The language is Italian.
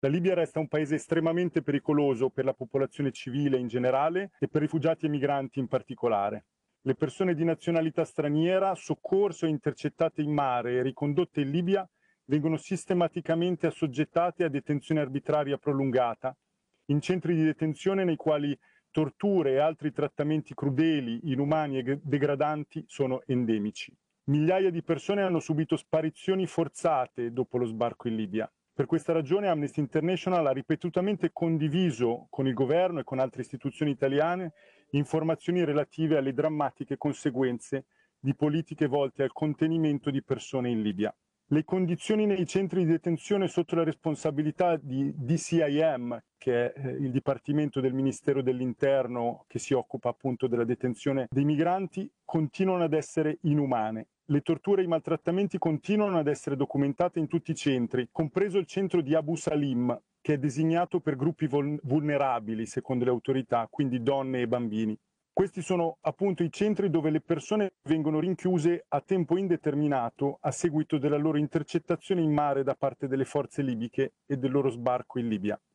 La Libia resta un paese estremamente pericoloso per la popolazione civile in generale e per rifugiati e migranti in particolare. Le persone di nazionalità straniera soccorse o intercettate in mare e ricondotte in Libia vengono sistematicamente assoggettate a detenzione arbitraria prolungata in centri di detenzione nei quali torture e altri trattamenti crudeli, inumani e degradanti sono endemici. Migliaia di persone hanno subito sparizioni forzate dopo lo sbarco in Libia. Per questa ragione Amnesty International ha ripetutamente condiviso con il governo e con altre istituzioni italiane informazioni relative alle drammatiche conseguenze di politiche volte al contenimento di persone in Libia. Le condizioni nei centri di detenzione sotto la responsabilità di DCIM, che è il Dipartimento del Ministero dell'Interno che si occupa appunto della detenzione dei migranti, continuano ad essere inumane. Le torture e i maltrattamenti continuano ad essere documentate in tutti i centri, compreso il centro di Abu Salim, che è designato per gruppi vulnerabili, secondo le autorità, quindi donne e bambini. Questi sono appunto i centri dove le persone vengono rinchiuse a tempo indeterminato a seguito della loro intercettazione in mare da parte delle forze libiche e del loro sbarco in Libia.